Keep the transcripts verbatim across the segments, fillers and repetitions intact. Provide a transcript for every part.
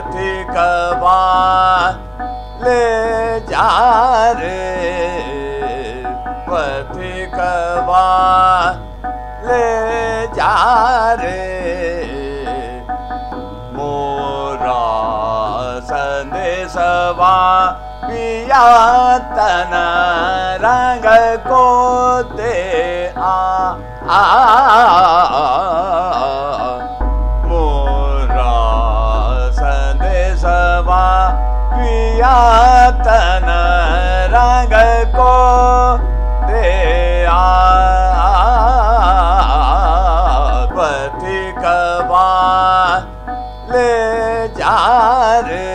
पथिकवा ले जा रे पथिकवा ले जा रे मोरा संदेशवा पिया तन रंग को दे आ आ मोरा संदेशवा पिया तन रंग को दे आ पथिकवा ले जा रे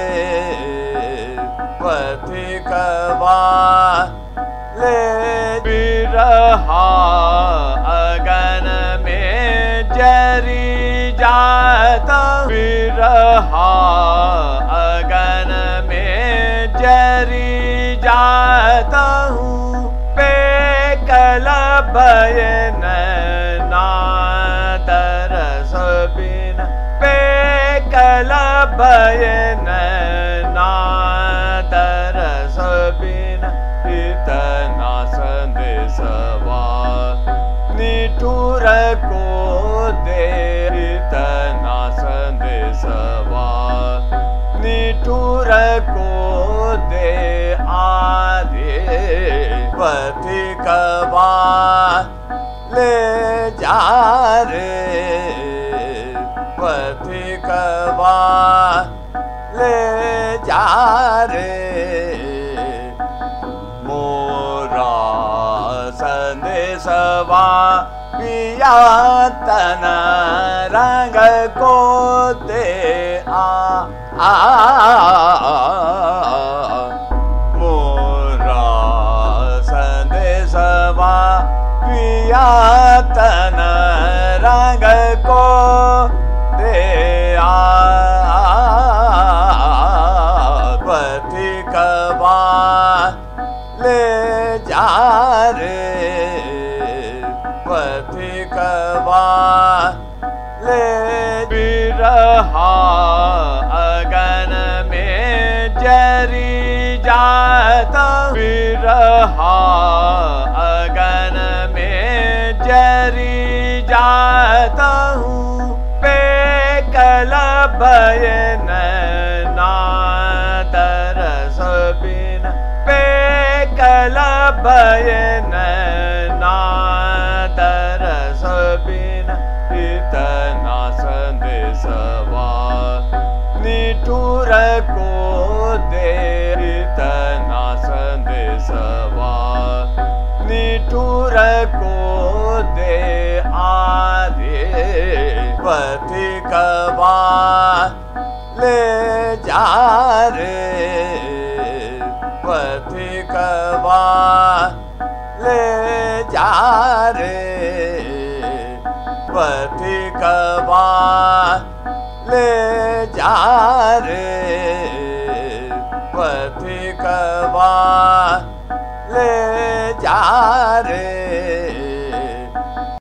पथिकवा ले बिरहा अगन में जरी जाता बिरहा अगन में जरी जाता हूँ बेकल बयन ना तरस बिन बेकल बयन ना तरस बिन इतना संदेशवा निठुर को दे इतना संदेशवा निठुर को दे आदे पथिकवा ले जा रे पथिकवा ले जा रे मोरा संदेशवा पिया तन रंग को दे आ आ मोरा संदेशवा पिया तन रंग को दे आ पथिकवा ले जा रे पथिकवा ले बिरहा अगन में जरी जाता बिरहा अगन में जरी जाता हूँ बेकल बयन ना तरस बिन बेकल बयन ना तरस बिन इतना संदेशवा निठुर को दे इतना संदेशवा निठुर को दे आदे पथिकवा ले जा रे पथिकवा ले जा रे पथिकवा ले जा रे पथिकवा ले जा रे।